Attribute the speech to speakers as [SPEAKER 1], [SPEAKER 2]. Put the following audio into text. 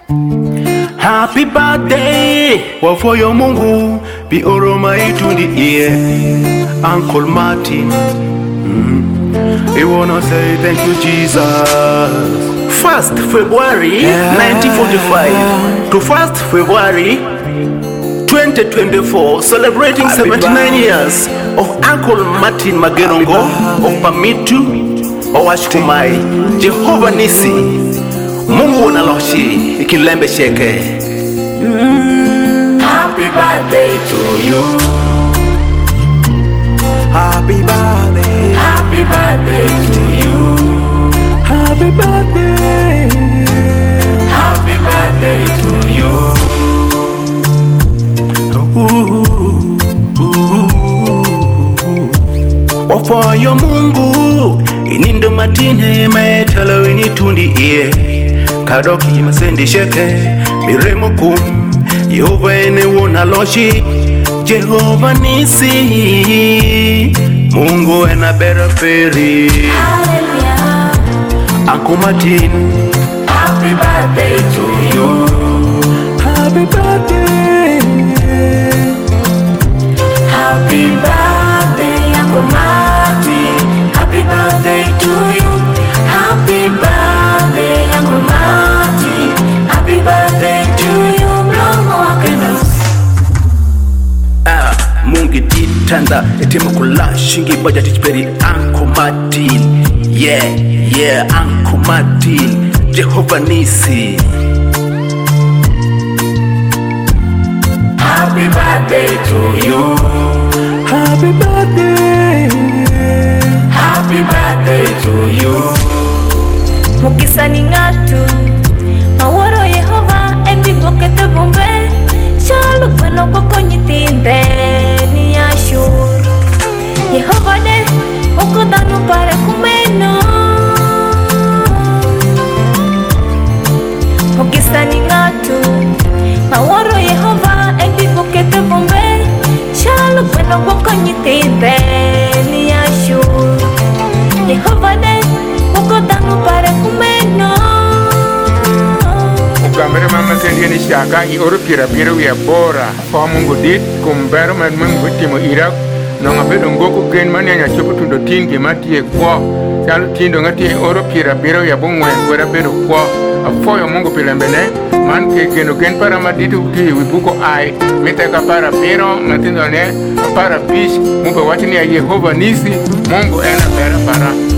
[SPEAKER 1] Happy birthday, wafoyo Mungu, bi oroma itundi ear, Uncle Martin. I wanna say thank you, Jesus. 1st February 1945 to 1st February 2024, celebrating 79 years of Uncle Martin Magerongo of Pamitu, Owashkumai, Jehovah Nisi, Mungu unaloshi, ikilembe sheke.
[SPEAKER 2] Happy birthday to you.
[SPEAKER 1] Happy birthday.
[SPEAKER 2] Happy birthday to you.
[SPEAKER 1] Happy birthday.
[SPEAKER 2] Happy birthday to you.
[SPEAKER 1] Wafoyo Mungu, inindo matine metalo initundi ear. Kadoki masendi sheke, miremo kum, Yehova ene wona loshi, Jehovah Nisi, Mungu ena bera feri.
[SPEAKER 2] Hallelujah.
[SPEAKER 1] Uncle Martin,
[SPEAKER 2] Happy birthday to you.
[SPEAKER 1] happy birthday.
[SPEAKER 2] Happy birthday, Uncle Martin. Happy birthday to you. Happy birthday, Uncle Martin. Happy birthday to you. Blow candles.
[SPEAKER 1] Mungi titanda etema kula shingi baja tichperi Uncle Martin. Yeah, Uncle Martin, Jehovah Nisi.
[SPEAKER 2] Happy birthday to you.
[SPEAKER 1] Happy birthday.
[SPEAKER 2] Happy birthday to you.
[SPEAKER 3] Mukisani ngatu Mawaro Yehova Ebi bokete bombe Shalu kweno koko nyitinde Ni ashur Yehova de Oko danu pare kumeno Mukisani ngatu Mawaro Yehova Ebi bokete bombe Shalu kweno koko nyitinde Ni ashur Yehova de Oko danu pare kumeno
[SPEAKER 4] Gamere mama kendi ni shaka I oro pira ya bora Fa Mungu dit kumbero man Mungu timo Irak Nonga bedo ngoko ken mani anya choku tundo tingi mati e kwa Yalu tindo ngati e oro pira ya bungwe Wera bedo kwa Afoyo Mungu pilembene Man ke geno ken para maditu uti wibuko ai Miteka para piro Matindo ne para bish Mube watini ya Yehova Nisi Mungu ena pera para